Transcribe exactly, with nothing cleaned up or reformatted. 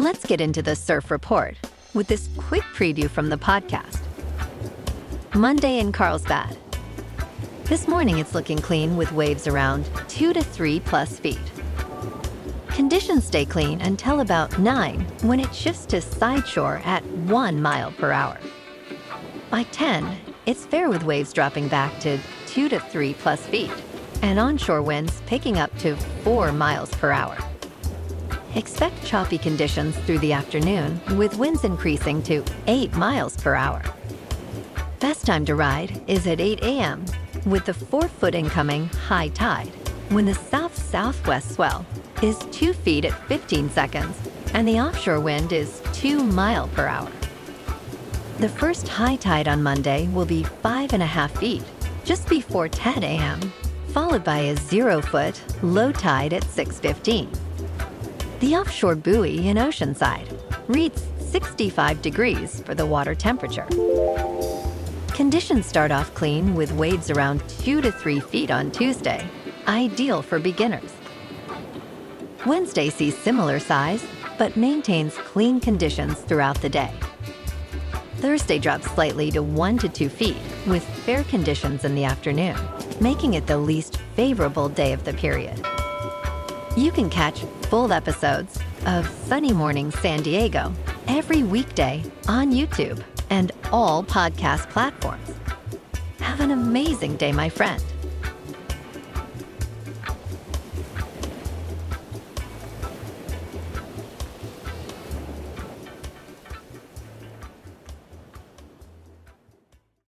Let's get into the surf report with this quick preview from the podcast. Monday in Carlsbad. This morning it's looking clean with waves around two to three plus feet. Conditions stay clean until about nine when it shifts to side shore at one mile per hour. By ten, it's fair with waves dropping back to two to three plus feet and onshore winds picking up to four miles per hour. Expect choppy conditions through the afternoon with winds increasing to eight miles per hour. Best time to ride is at eight a.m. with the four-foot incoming high tide when the south-southwest swell is two feet at fifteen seconds and the offshore wind is two mile per hour. The first high tide on Monday will be five and a half feet just before ten a.m., followed by a zero-foot low tide at six fifteen. The offshore buoy in Oceanside reads sixty-five degrees for the water temperature. Conditions start off clean with waves around two to three feet on Tuesday, ideal for beginners. Wednesday sees similar size, but maintains clean conditions throughout the day. Thursday drops slightly to one to two feet with fair conditions in the afternoon, making it the least favorable day of the period. You can catch full episodes of Sunny Morning San Diego every weekday on YouTube and all podcast platforms. Have an amazing day, my friend.